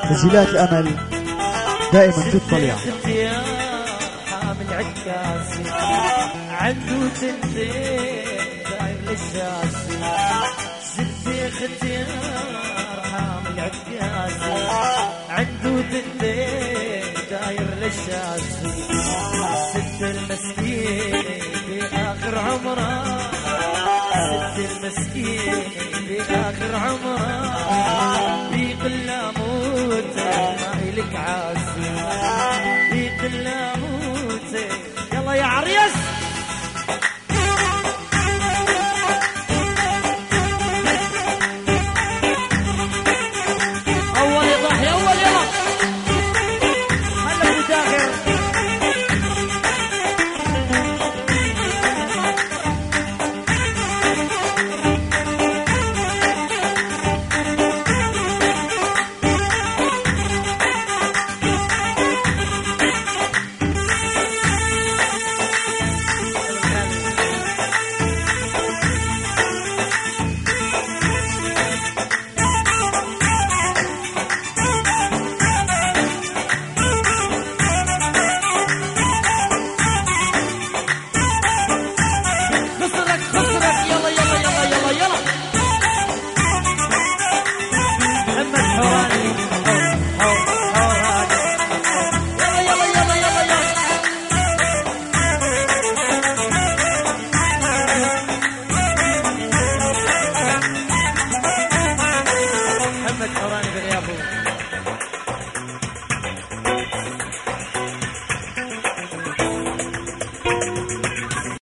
تسجيلات الأمل دائما تطلع. حامل عكاسي عنده تنتين داير للشاسي ستي ختيار حامل عكاسي عنده تنتين داير للشاسي ست المسكين في آخر عمره ست المسكين في آخر عمره بيقل موت ما إلك عاد